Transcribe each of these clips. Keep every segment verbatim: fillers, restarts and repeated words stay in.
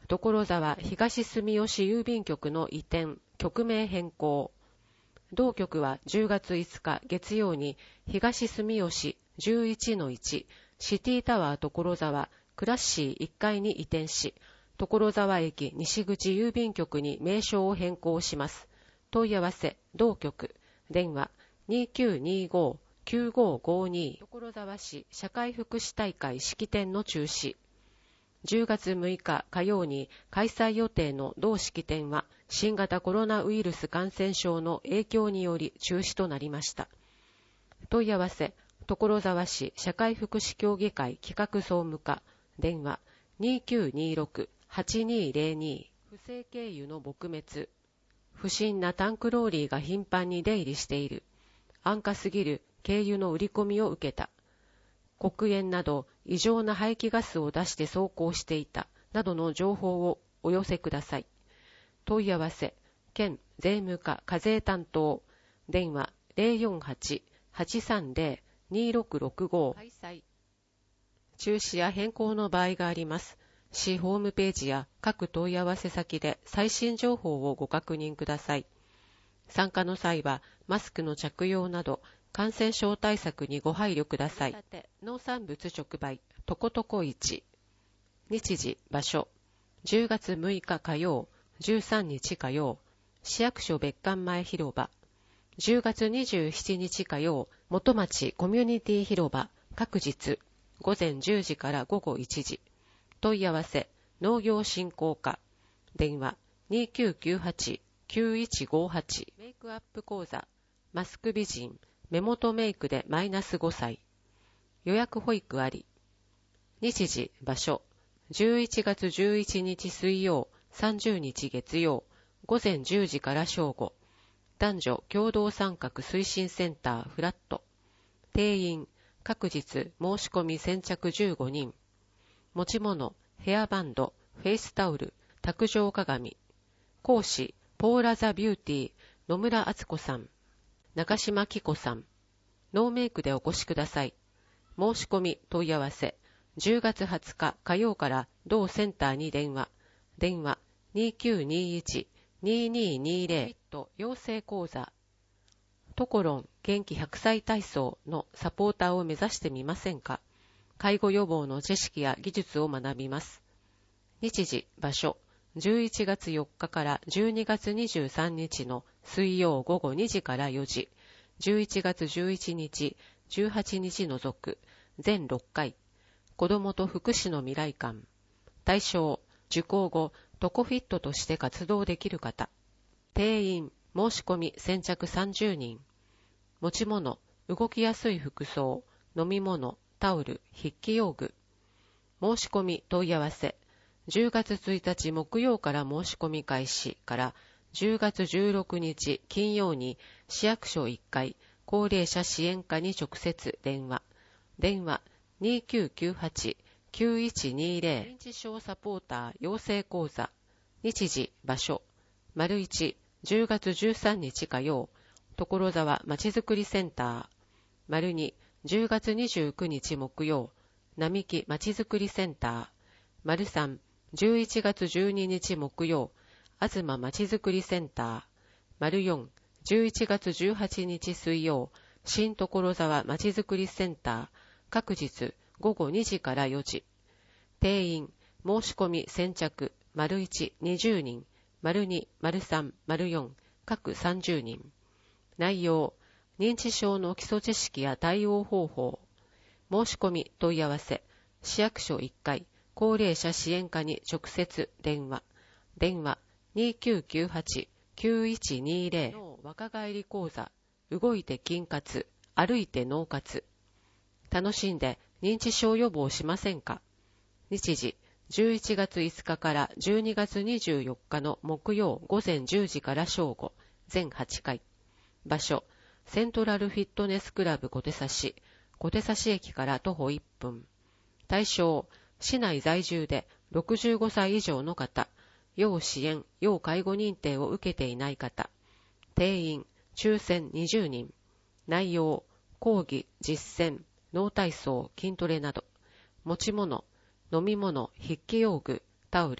所沢東住吉郵便局の移転、局名変更。同局はじゅうがついつか月曜に東住吉 じゅういちのいち シティタワー所沢クラッシーいっかいに移転し、所沢駅西口郵便局に名称を変更します。問い合わせ、同局、電話 にきゅうにご きゅうごごに。所沢市社会福祉大会式典の中止。じゅうがつむいか火曜に開催予定の同式典は新型コロナウイルス感染症の影響により中止となりました。問い合わせ、所沢市社会福祉協議会企画総務課、電話 にきゅうにろく はちにゼロに。不正経由の撲滅。不審なタンクローリーが頻繁に出入りしている。安価すぎる軽油の売り込みを受けた。黒煙など異常な排気ガスを出して走行していたなどの情報をお寄せください。問い合わせ、県税務課課税担当、電話 ゼロよんはち はちさんゼロ にろくろくご。開催。中止や変更の場合があります。市ホームページや各問い合わせ先で最新情報をご確認ください。参加の際はマスクの着用など感染症対策にご配慮ください。農産物直売、とことこ市。日時、場所、じゅうがつむいか火曜、じゅうさんにち火曜、市役所別館前広場。じゅうがつにじゅうしちにち火曜、元町コミュニティ広場、各日、ごぜんじゅうじからごごいちじ。問い合わせ、農業振興課。電話、にきゅうきゅうはち きゅういちごはち。メイクアップ講座、マスク美人、目元メイクでマイナスごさい。予約保育あり。日時、場所、じゅういちがつじゅういちにち水曜、さんじゅうにち月曜、ごぜんじゅうじから正午。男女共同参画推進センターフラット。定員、各日申し込み先着じゅうごにん。持ち物、ヘアバンド、フェイスタオル、卓上鏡。講師、ポーラザビューティー、野村敦子さん。中島紀子さん。ノーメイクでお越しください。申し込み問い合わせ、じゅうがつはつか火曜から同センターに電話。電話 にきゅうにいち にににゼロ。養成講座。トコロン元気ひゃくさい体操のサポーターを目指してみませんか。介護予防の知識や技術を学びます。日時、場所、じゅういちがつよっかからじゅうにがつにじゅうさんにちの水曜午後にじからよじ、じゅういちがつじゅういちにち、じゅうはちにち除く、全ろっかい。子どもと福祉の未来館。対象、受講後、トコフィットとして活動できる方。定員、申し込み先着さんじゅうにん。持ち物、動きやすい服装、飲み物、タオル、筆記用具。申し込み問い合わせ、じゅうがつついたち木曜から申し込み開始からじゅうがつじゅうろくにち金曜に市役所いっかい高齢者支援課に直接電話。電話 にきゅうきゅうはち きゅういちにゼロ。認知症サポーター養成講座。日時、場所、丸いち、じゅうがつじゅうさんにち火曜、所沢まちづくりセンター。丸に、じゅうがつにじゅうくにち木曜、並木まちづくりセンター。丸さん、じゅういちがつじゅうににち木曜、東まちづくりセンター。丸よん、じゅういちがつじゅうはちにち水曜、新所沢まちづくりセンター。各日ごごにじからよじ。定員、申し込み先着、丸いち、にじゅうにん、丸に、丸さん、丸よん、各さんじゅうにん。内容、認知症の基礎知識や対応方法。申し込み問い合わせ、市役所いっかい、高齢者支援課に直接電話。電話 にきゅうきゅうはち きゅういちにゼロ。の若返り講座、動いて筋活、歩いて脳活。楽しんで認知症予防しませんか。日時、じゅういちがついつかからじゅうにがつにじゅうよっかの木曜ごぜんじゅうじから正午、全はちかい。場所、セントラルフィットネスクラブ小手指、小手指駅から徒歩いっぷん。対象、市内在住でろくじゅうごさい以上の方、要支援、要介護認定を受けていない方。定員、抽選にじゅうにん。内容、講義、実践、脳体操、筋トレなど。持ち物、飲み物、筆記用具、タオル、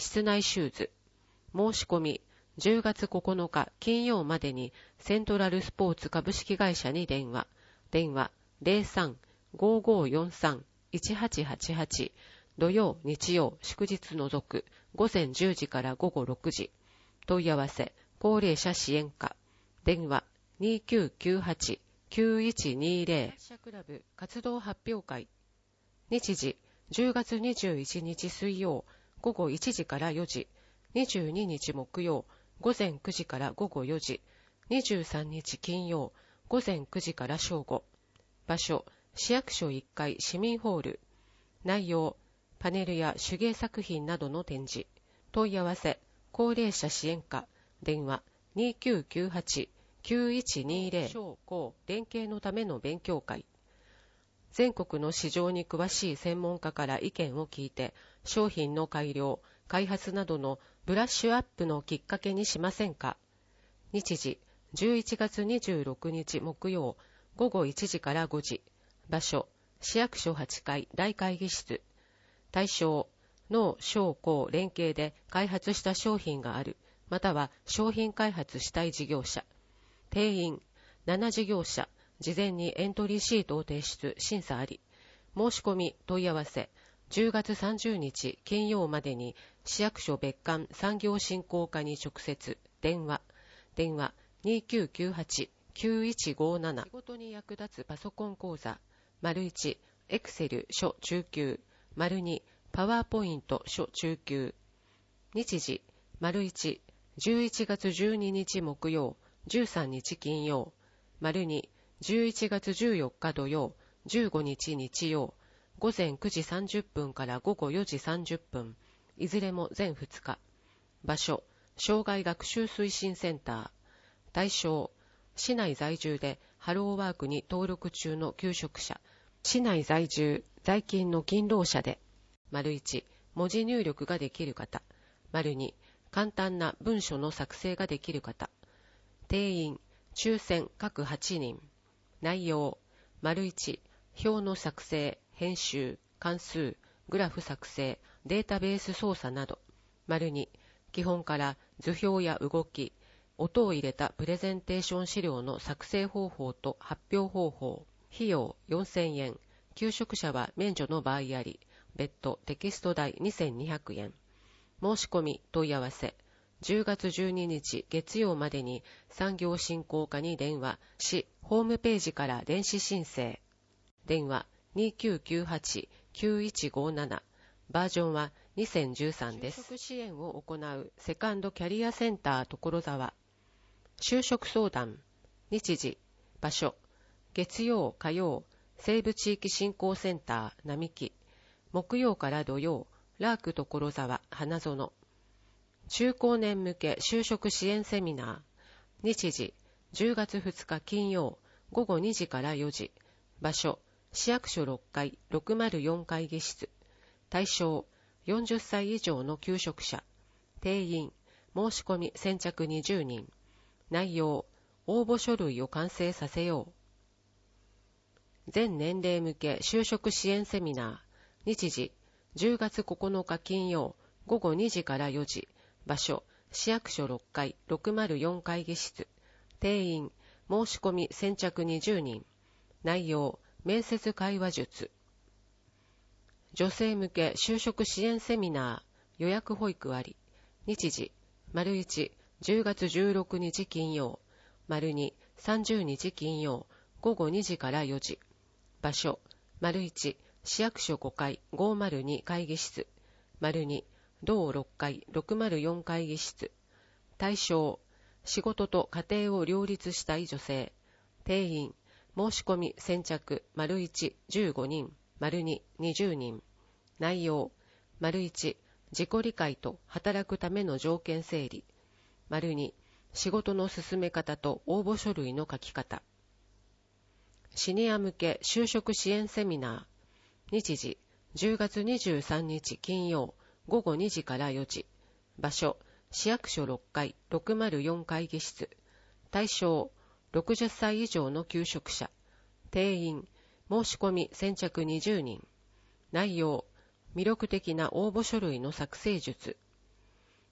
室内シューズ。申し込み、じゅうがつここのか金曜までにセントラルスポーツ株式会社に電話。電話 ゼロさん ごーごーよんさん いちはちはちはち。土曜、日曜、祝日除く、午前じゅうじから午後ろくじ。問い合わせ、高齢者支援課。電話にきゅうきゅうはち きゅういちにゼロ。発射クラブ活動発表会。日時、じゅうがつにじゅういちにち水曜、午後いちじからよじ。にじゅうににち木曜、午前くじから午後よじ。にじゅうさんにち金曜、午前くじから正午。場所、市役所いっかい市民ホール。内容、パネルや手芸作品などの展示。問い合わせ、高齢者支援課。電話にきゅうきゅうはち きゅういちにゼロ。商工連携のための勉強会。全国の市場に詳しい専門家から意見を聞いて、商品の改良、開発などのブラッシュアップのきっかけにしませんか。日時、じゅういちがつにじゅうろくにち木曜、午後いちじからごじ。場所、市役所はちかい大会議室。対象、農商工連携で開発した商品がある、または商品開発したい事業者。定員、なな事業者。事前にエントリーシートを提出、審査あり。申し込み、問い合わせ、じゅうがつさんじゅうにち金曜までに市役所別館産業振興課に直接。電話電話にきゅうきゅうはち きゅういちごなな。仕事に役立つパソコン講座。丸いち、エクセル書中級。丸に、パワーポイント書中級。日時、丸いち、じゅういちがつじゅうににち木曜、じゅうさんにち金曜。丸に、じゅういちがつじゅうよっか土曜、じゅうごにち日曜。午前くじさんじゅっぷんから午後よじさんじゅっぷん。いずれも全ふつか。場所、障害学習推進センター。対象、市内在住でハローワークに登録中の求職者。市内在住、在勤の勤労者で。丸いち、文字入力ができる方。丸に、簡単な文書の作成ができる方。定員、抽選各はちにん。内容、丸いち、表の作成、編集、関数、グラフ作成、データベース操作など。丸に、基本から図表や動き、音を入れたプレゼンテーション資料の作成方法と発表方法。費用よんせんえん。求職者は免除の場合あり、別途テキスト代にせんにひゃくえん。申し込み問い合わせ、じゅうがつじゅうににち月曜までに産業振興課に電話し、ホームページから電子申請。電話にきゅうきゅうはち きゅういちごなな。バージョンはにせんじゅうさんです。就職支援を行うセカンドキャリアセンター所沢。就職相談。日時、場所、月曜、火曜、西部地域振興センター並木。木曜から土曜、ラーク所沢花園。中高年向け就職支援セミナー。日時、じゅうがつふつか金曜、午後にじからよじ。場所、市役所ろっかいろくまるよん会議室。対象、よんじゅっさい以上の求職者。定員、申し込み先着にじゅうにん。内容、応募書類を完成させよう。全年齢向け就職支援セミナー。日時、じゅうがつここのか金曜、午後にじからよじ。場所、市役所ろっかいろくまるよん会議室。定員、申し込み先着にじゅうにん。内容、面接会話術。女性向け就職支援セミナー。予約保育あり。日時、丸いち、じゅうがつじゅうろくにち金曜。丸に、さんじゅうにち金曜、午後にじからよじ。場所、丸いち、市役所ごかいごまるに会議室。丸に、同ろっかいろくまるよん会議室。対象、仕事と家庭を両立したい女性。定員、申し込み先着、丸いち、じゅうごにん、丸に、にじゅうにん。内容、丸いち、自己理解と働くための条件整理。丸に、仕事の進め方と応募書類の書き方。シニア向け就職支援セミナー。日時、じゅうがつにじゅうさんにち金曜、午後にじからよじ。場所、市役所ろっかいろくまるよん会議室。対象、ろくじゅっさい以上の求職者。定員、申し込み先着にじゅうにん。内容、魅力的な応募書類の作成術。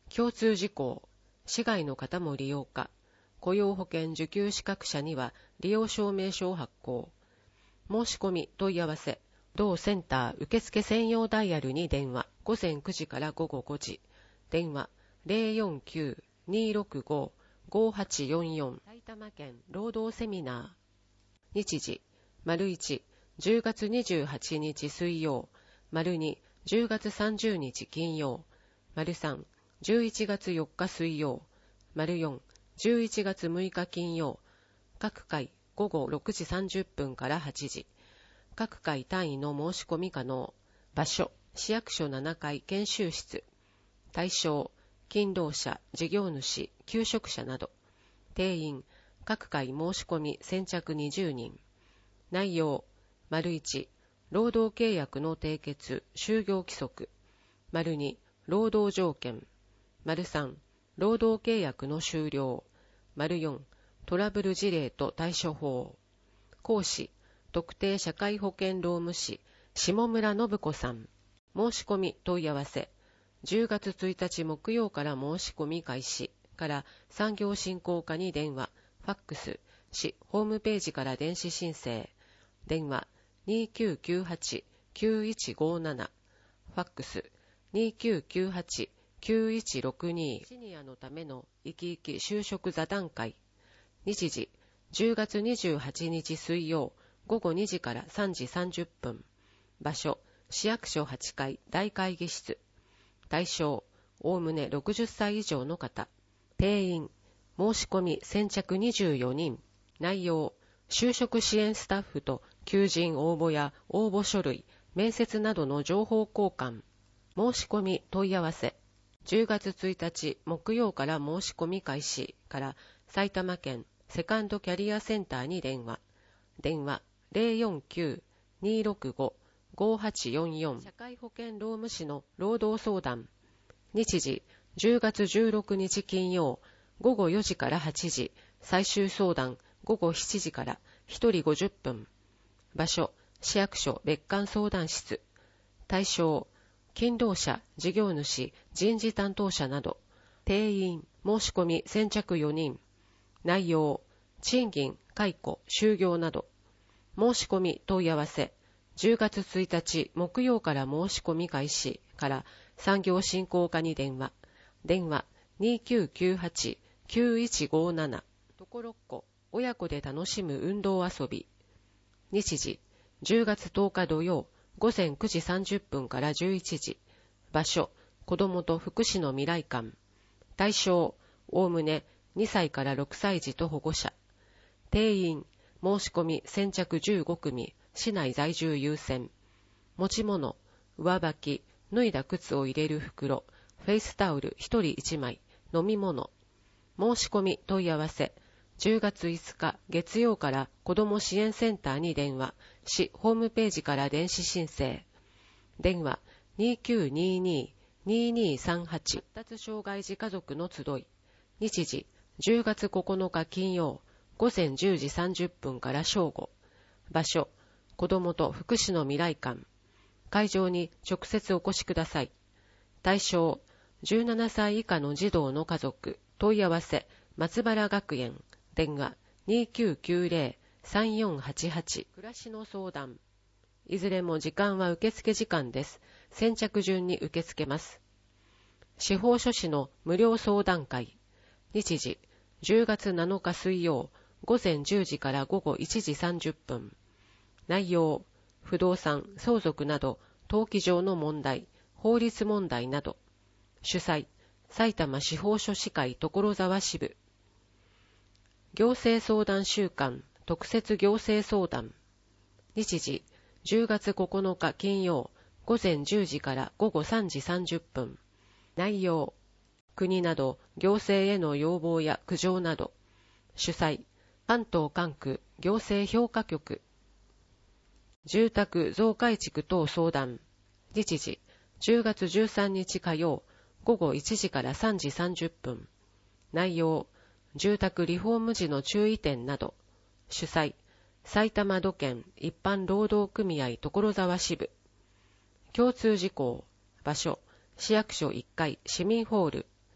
共通事項、市外の方も利用可。雇用保険受給資格者には利用証明書を発行。申し込み問い合わせ、同センター受付専用ダイヤルに電話、ごぜんくじからごごごじ。電話 ゼロよんきゅう にーろくご ごはちよんよん。埼玉県労働セミナー。日時、丸いち、じゅうがつにじゅうはちにち水曜、丸に、じゅうがつさんじゅうにち金曜、丸さん、じゅういちがつよっか水曜、丸よん、じゅういちがつむいか金曜。各回ごごろくじさんじゅっぷんからはちじ。各回単位の申し込み可能。場所、市役所ななかい研修室。対象、勤労者、事業主、求職者など。定員、各回申し込み先着にじゅうにん。内容、丸いち、労働契約の締結、就業規則。丸に、労働条件。丸さん、労働契約の終了。丸よん、トラブル事例と対処法。講師、特定社会保険労務士、下村信子さん。申し込み問い合わせ。じゅうがつついたち木曜から申し込み開始から産業振興課に電話、ファックス、市ホームページから電子申請。電話 にーきゅうきゅうはち きゅういちごなな。ファックス にーきゅうきゅうはち きゅういちろくに。シニアのための生き生き就職座談会。日時、じゅうがつにじゅうはちにち水曜、ごごにじからさんじさんじゅっぷん。場所、市役所はちかい大会議室。対象、おおむねろくじゅっさい以上の方。定員、申し込み先着にじゅうよにん。内容、就職支援スタッフと求人応募や応募書類、面接などの情報交換。申し込み問い合わせ。じゅうがつついたち木曜から申し込み開始から埼玉県セカンドキャリアセンターに電話。電話 ゼロよんきゅう にーろくご ごはちよんよん。社会保険労務士の労働相談。日時、じゅうがつじゅうろくにち金曜、ごごよじからはちじ。最終相談、ごごしちじからひとりごじゅっぷん。場所、市役所別館相談室。対象、勤労者、事業主、人事担当者など。定員、申し込み先着よにん。内容、賃金、解雇、就業など。申し込み問い合わせ。じゅうがつついたち木曜から申し込み開始から産業振興課に電話。電話 にーきゅうきゅうはち きゅういちごなな。ところっこ、親子で楽しむ運動遊び。日時、じゅうがつとおか土曜、ごぜんくじさんじゅっぷんからじゅういちじ。場所、子どもと福祉の未来館。対象、おおむねにさいからろくさい児と保護者。定員、申し込み先着じゅうごくみ。市内在住優先。持ち物、上履き、脱いだ靴を入れる袋、フェイスタオルひとりいちまい、飲み物。申し込み問い合わせ。じゅうがついつか月曜から子ども支援センターに電話、市ホームページから電子申請。電話 にーきゅうにーにー にーにーさんはち。発達障害児家族の集い。日時、じゅうがつここのか金曜、ごぜんじゅうじさんじゅっぷんから正午。場所、子どもと福祉の未来館。会場に直接お越しください。対象、じゅうななさい以下の児童の家族。問い合わせ、松原学園。電話 にーきゅうきゅうぜろ さんよんはちはち。暮らしの相談。いずれも時間は受付時間です。先着順に受け付けます。司法書士の無料相談会。日時、じゅうがつなのか水曜、ごぜんじゅうじからごごいちじさんじゅっぷん。内容、不動産、相続など、登記上の問題、法律問題など。主催、埼玉司法書士会所沢支部。行政相談週間、特設行政相談。日時、じゅうがつここのか金曜、ごぜんじゅうじからごごさんじさんじゅっぷん。内容、国など行政への要望や苦情など。主催、関東管区行政評価局。住宅増改築等相談。日時、じゅうがつじゅうさんにち火曜、ごごいちじからさんじさんじゅっぷん。内容、住宅リフォーム時の注意点など。主催、埼玉土建一般労働組合所沢支部。共通事項、場所、市役所いっかい市民ホール。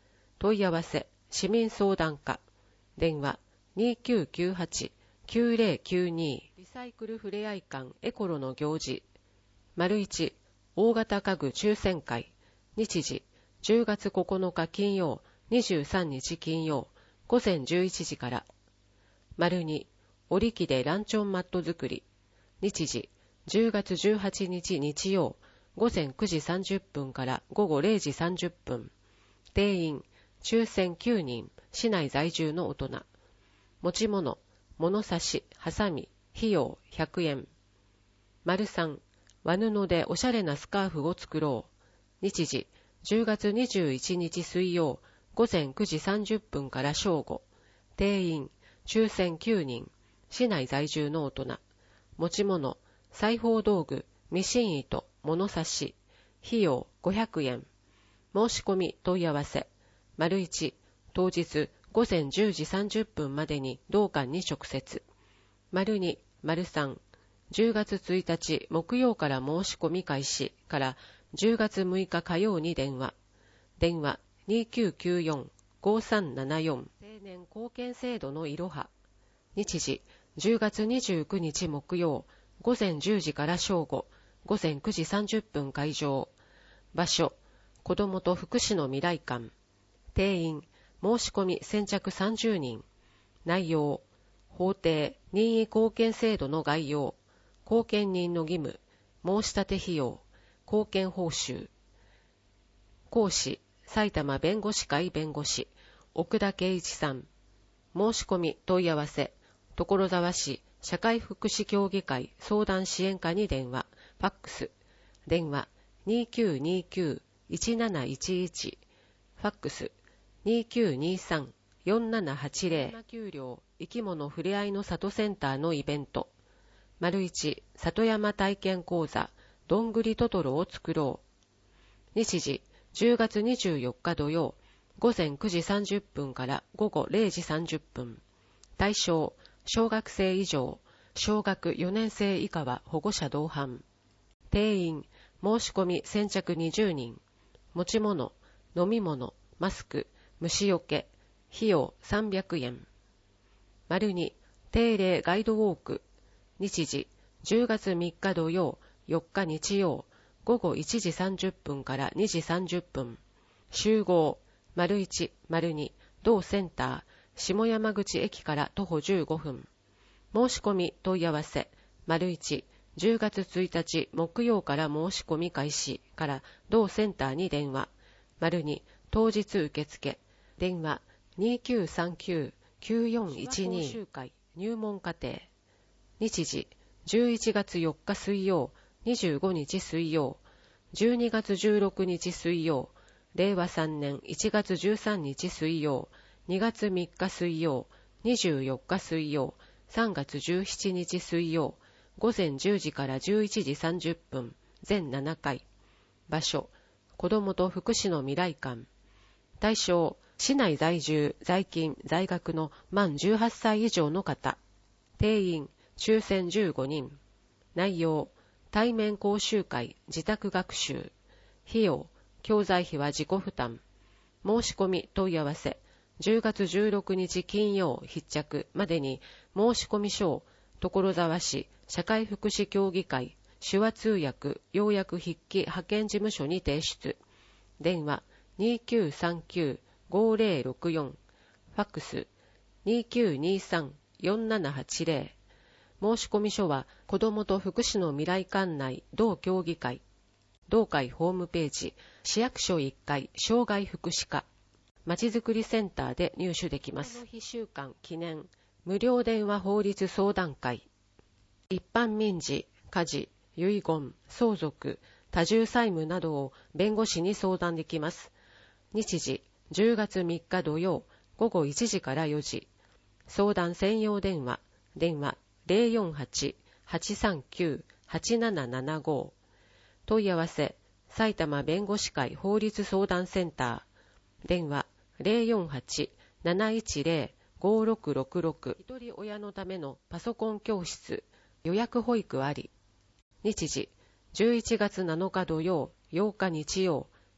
問い合わせ市民相談課電話 にきゅうきゅうはちきゅうぜろきゅうに リサイクルふれあい館エコロの行事 いち 大型家具抽選会日時じゅうがつここのか金曜にじゅうさんにち金曜午前じゅういちじから に 織り機でランチョンマット作り日時じゅうがつじゅうはちにち日曜午前くじさんじゅっぷんから午後れいじさんじゅっぷん定員抽選きゅうにん市内在住の大人持ち物物差しハサミ費用ひゃくえんさん和布でおしゃれなスカーフを作ろう日時じゅうがつにじゅういちにち水曜午前くじさんじゅっぷんから正午定員抽選きゅうにん市内在住の大人持ち物裁縫道具ミシン糸物差し費用ごひゃくえん申し込み問い合わせ いち 当日午前じゅうじさんじゅっぷんまでに同館に直接 に さん じゅうがつついたち木曜から申し込み開始からじゅうがつむいか火曜に電話電話 にきゅうきゅうよんごさんななよん 青年貢献制度のいろは日時じゅうがつにじゅうくにち木曜午前じゅうじから正午午前くじさんじゅっぷん会場場所子どもと福祉の未来館定員申し込み先着さんじゅうにん内容法定任意貢献制度の概要後見人の義務申し立て費用貢献報酬講師埼玉弁護士会弁護士奥田圭一さん申し込み問い合わせ所沢市社会福祉協議会相談支援課に電話ファックス電話 にきゅうにきゅういちなないちいち ファックス にきゅうにさんよんななはちぜろ 給料生き物ふれあいの里センターのイベント いち 里山体験講座どんぐりトトロを作ろう日時じゅうがつにじゅうよっか土曜午前くじさんじゅっぷんから午後れいじさんじゅっぷん対象小学生以上小学よねんせい以下は保護者同伴定員申し込み先着にじゅうにん持ち物飲み物マスク虫よけ費用さんびゃくえん に 定例ガイドウォーク日時じゅうがつみっか土曜よっか日曜午後いちじさんじゅっぷんからにじさんじゅっぷん集合 いち に 同センター下山口駅から徒歩じゅうごふん申し込み問い合わせ いち じゅうがつついたち木曜から申し込み開始から同センターに電話 に 当日受付電話 にきゅうさんきゅうきゅうよんいちに 集会入門課程日時じゅういちがつよっか水曜にじゅうごにち水曜じゅうにがつじゅうろくにち水曜れいわさんねんいちがつじゅうさんにち水曜にがつみっか水曜にじゅうよっか水曜さんがつじゅうしちにち水曜午前じゅうじからじゅういちじさんじゅっぷん全ななかい場所子どもと福祉の未来館対象市内在住在勤在学の満じゅうはっさい以上の方定員抽選じゅうごにん内容対面講習会自宅学習費用教材費は自己負担申し込み問い合わせじゅうがつじゅうろくにち金曜必着までに申し込み書を所沢市社会福祉協議会手話通訳要約筆記派遣事務所に提出電話 にきゅうさんきゅうごぜろろくよん ファックス にきゅうにさんよんななはちぜろ 申し込み書は子どもと福祉の未来館内同協議会同会ホームページ市役所いっかい障害福祉課まちづくりセンターで入手できます。この日週間記念無料電話法律相談会一般民事、家事、遺言、相続、多重債務などを弁護士に相談できます。日時じゅうがつみっか土曜午後いちじからよじ相談専用電話電話 ゼロよんはち はちさんきゅう はちななななご 問い合わせ埼玉弁護士会法律相談センター電話 ゼロよんはち なないちぜろ ごろくろくろく 一人親のためのパソコン教室予約保育あり日時じゅういちがつなのか土曜ようか日曜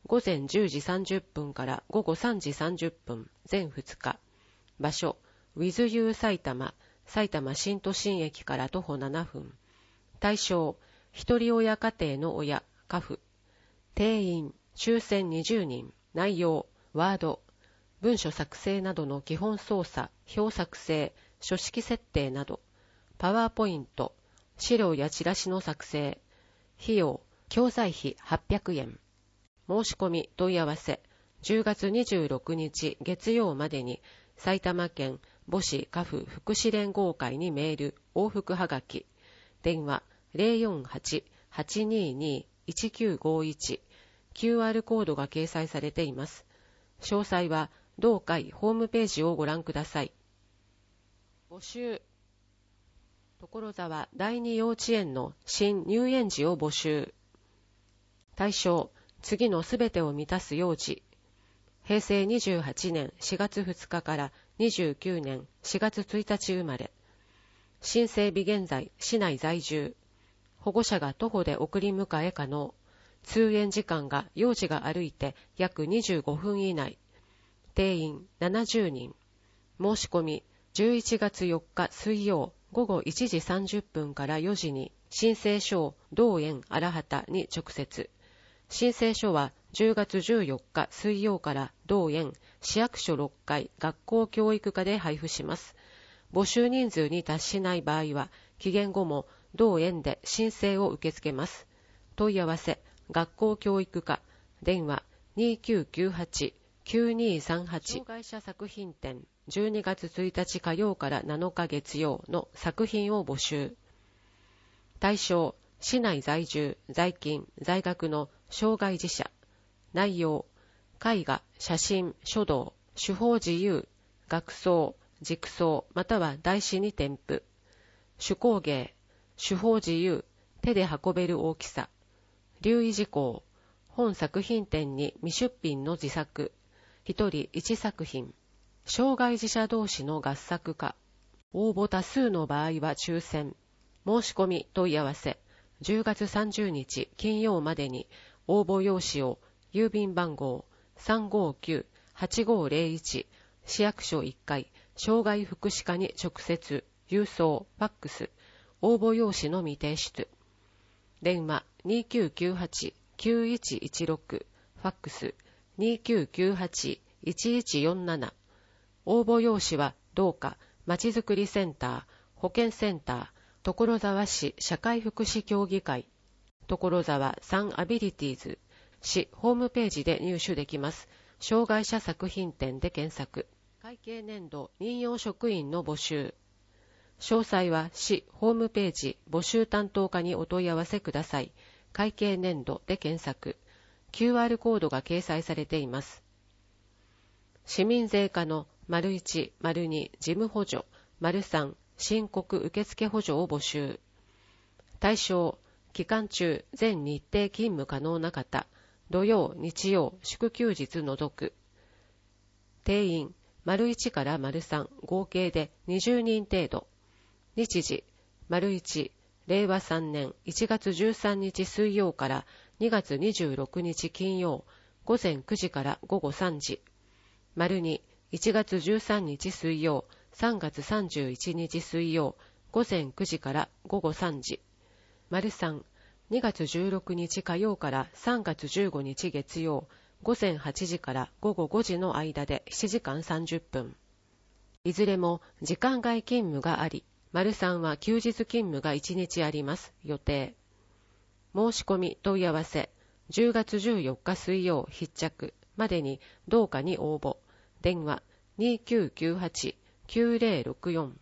午前じゅうじさんじゅっぷんから午後さんじさんじゅっぷん、全ふつか。場所、With You 埼玉、埼玉新都心駅から徒歩ななふん。対象、一人親家庭の親、家父。定員、抽選にじゅうにん。内容、ワード、文書作成などの基本操作、表作成、書式設定など、パワーポイント、資料やチラシの作成、費用、教材費はっぴゃくえん。申し込み問い合わせ、じゅうがつにじゅうろくにち月曜までに埼玉県母子家父福祉連合会にメール、往復はがき、電話 ゼロよんはち はちにーにー いちきゅうごいち、キューアール コードが掲載されています。詳細は同会ホームページをご覧ください。募集。所沢第二幼稚園の新入園児を募集。対象、次のすべてを満たす幼児。へいせいにじゅうはちねんしがつふつかからにじゅうきゅうねんしがつついたち生まれ。申請日現在、市内在住。保護者が徒歩で送り迎え可能。通園時間が幼児が歩いて約にじゅうごふん以内。定員ななじゅうにん。申し込みじゅういちがつよっか水曜午後いちじさんじゅっぷんからよじに申請書を同園荒畑に直接。申請書はじゅうがつじゅうよっか水曜から同園市役所ろっかい学校教育課で配布します。募集人数に達しない場合は期限後も同園で申請を受け付けます。問い合わせ学校教育課、電話にきゅうきゅうはち きゅうにーさんはち。障害者作品展じゅうにがつついたち火曜からなのか月曜の作品を募集。対象、市内在住、在勤、在学の障害児者。内容、絵画、写真、書道、手法自由、学装、軸装または台紙に添付。手工芸、手法自由、手で運べる大きさ。留意事項、本作品展に未出品の自作。一人一作品。障害児者同士の合作化。応募多数の場合は抽選。申し込み問い合わせ。じゅうがつさんじゅうにち金曜までに応募用紙を郵便番号 さんごーきゅう はちごーぜろいち 市役所いっかい障害福祉課に直接、郵送、ファックス、応募用紙の未提出。電話にきゅうきゅうはち きゅういちいちろく、ファックスにきゅうきゅうはち いちいちよんなな。応募用紙はどうかまちづくりセンター、保健センター、所沢市社会福祉協議会、所沢サンアビリティーズ、市ホームページで入手できます。障害者作品展で検索。会計年度任用職員の募集。詳細は市ホームページ募集担当課にお問い合わせください。会計年度で検索。キューアール コードが掲載されています。市民税課の丸いち、丸に事務補助、丸さん申告受付補助を募集。対象、期間中全日程勤務可能な方、土曜、日曜、祝休日除く。定員、丸いちから丸さん合計でにじゅうにん程度。日時、丸いち、れいわさんねんいちがつじゅうさんにち水曜からにがつにじゅうろくにち金曜、午前くじから午後さんじ。丸に、いちがつじゅうさんにち水曜、さんがつさんじゅういちにち水曜、午前くじから午後さんじ。丸さん、にがつじゅうろくにち火曜からさんがつじゅうごにち月曜、午前はちじから午後ごじの間でしちじかんさんじゅっぷん。いずれも時間外勤務があり、丸さんは休日勤務がいちにちあります。予定。申し込み問い合わせ。じゅうがつじゅうよっか水曜必着までに同課に応募。電話にきゅうきゅうはち きゅうぜろろくよん。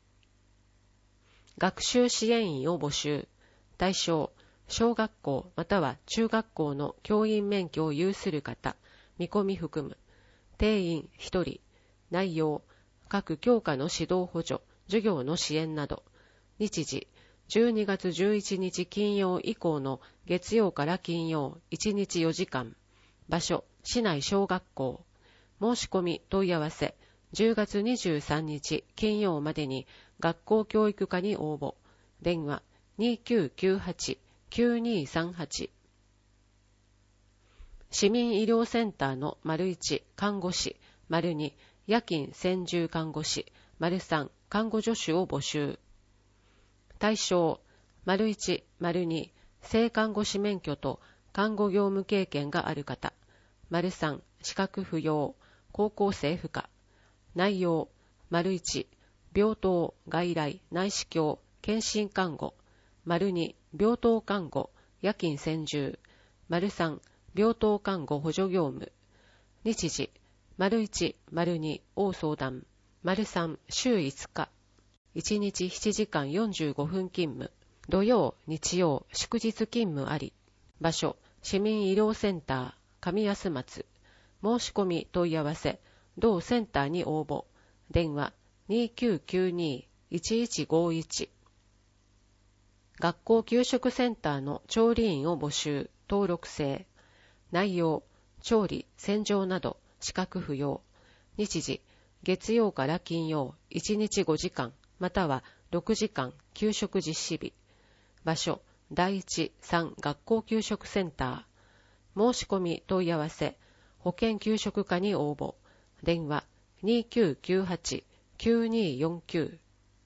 学習支援員を募集。対象、小学校または中学校の教員免許を有する方、見込み含む。定員ひとり。内容、各教科の指導補助、授業の支援など。日時、じゅうにがつじゅういちにち金曜以降の月曜から金曜いちにちよじかん。場所、市内小学校。申し込み問い合わせ。じゅうがつにじゅうさんにち金曜までに学校教育課に応募。電話にきゅうきゅうはち きゅうにーさんはち。 市民医療センターの丸いち看護師、丸に夜勤専従看護師、丸さん看護助手を募集。対象、丸いち、丸に正看護師免許と看護業務経験がある方、丸さん資格不要、高校生不可。内容、丸いち、病棟、外来、内視鏡、検診看護、丸に病棟看護、夜勤専従、丸さん病棟看護補助業務。日時、丸いち、丸に応相談、丸さん週いつか、いちにちしちじかんよんじゅうごふん勤務、土曜、日曜、祝日勤務あり。場所、市民医療センター、上安松。申し込み問い合わせ、同センターに応募。電話、にきゅうきゅうに いちいちごいち。学校給食センターの調理員を募集、登録制。内容、調理、洗浄など、資格不要。日時、月曜から金曜、いちにちごじかん、またはろくじかん、給食実施日。場所、だいいち、さん学校給食センター。申し込み問い合わせ、保健給食課に応募。電話、にきゅうきゅうはち きゅうによんきゅう。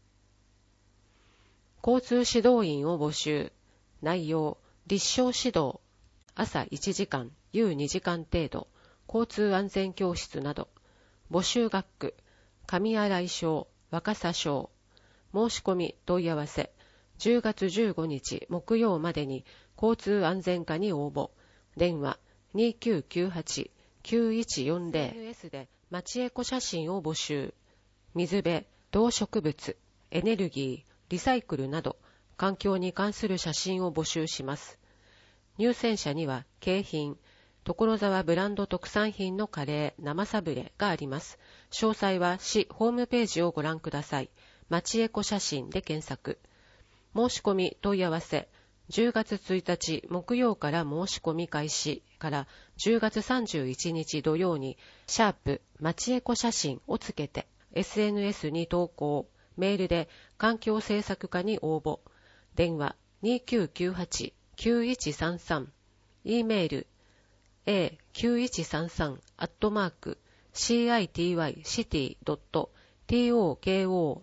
交通指導員を募集。内容、立証指導。朝いちじかん、夕にじかん程度。交通安全教室など。募集学区、上新井小、若狭小。申し込み問い合わせ、じゅうがつじゅうごにち木曜までに交通安全課に応募。電話、にきゅうきゅうはち きゅういちよんゼロ。エスエヌエス で町エコ写真を募集。水辺、動植物、エネルギー、リサイクルなど、環境に関する写真を募集します。入選者には、景品、所沢ブランド特産品のカレー、生サブレがあります。詳細は市ホームページをご覧ください。町エコ写真で検索。申し込み問い合わせ、じゅうがつついたち木曜から申し込み開始からじゅうがつさんじゅういちにち土曜に、シャープ町エコ写真をつけて エスエヌエス に投稿、メールで環境政策課に応募。電話にきゅうきゅうはち きゅういちさんさん。E メール エーきゅういちさんさん アットマーク シーアイティーワイシティドットトコ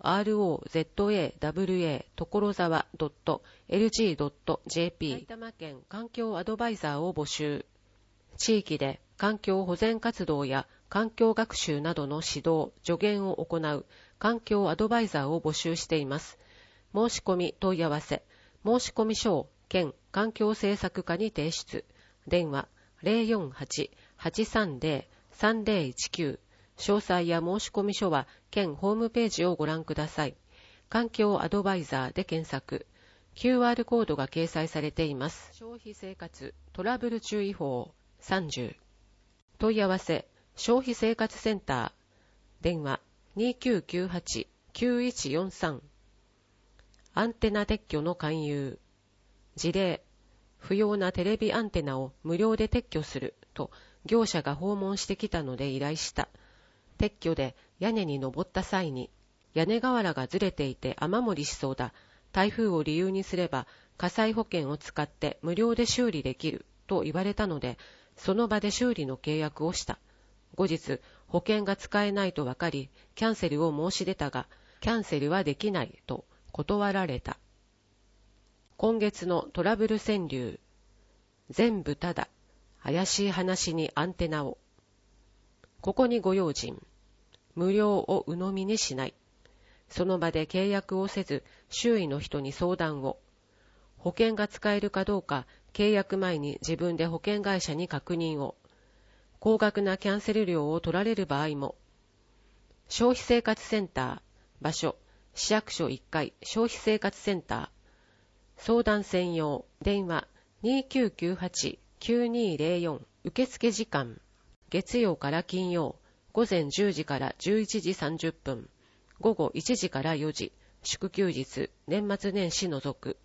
ザ所沢 エルジー ジェーピー。 埼玉県環境アドバイザーを募集。地域で環境保全活動や環境学習などの指導、助言を行う環境アドバイザーを募集しています。申し込み問い合わせ、申込書を県環境政策課に提出。電話 ゼロよんはち はちさんゼロ さんゼロいちきゅう。詳細や申込書は県ホームページをご覧ください。環境アドバイザーで検索。キューアール コードが掲載されています。消費生活トラブル注意報さんじゅう。問い合わせ、消費生活センター。電話にきゅうきゅうはち きゅういちよんさん。アンテナ撤去の勧誘。事例、不要なテレビアンテナを無料で撤去すると業者が訪問してきたので依頼した。撤去で屋根に登った際に、屋根瓦がずれていて雨漏りしそうだ。台風を理由にすれば火災保険を使って無料で修理できると言われたので、その場で修理の契約をした。後日、保険が使えないと分かり、キャンセルを申し出たが、キャンセルはできないと断られた。今月のトラブル川柳。全部ただ、怪しい話にアンテナを。ここにご用心。無料を鵜呑みにしない。その場で契約をせず、周囲の人に相談を。保険が使えるかどうか、契約前に自分で保険会社に確認を。高額なキャンセル料を取られる場合も。消費生活センター。場所、市役所いっかい消費生活センター。相談専用。電話にきゅうきゅうはち きゅうにゼロよん。受付時間。月曜から金曜、午前じゅうじからじゅういちじさんじゅっぷん、午後いちじからよじ、祝休日、年末年始除く。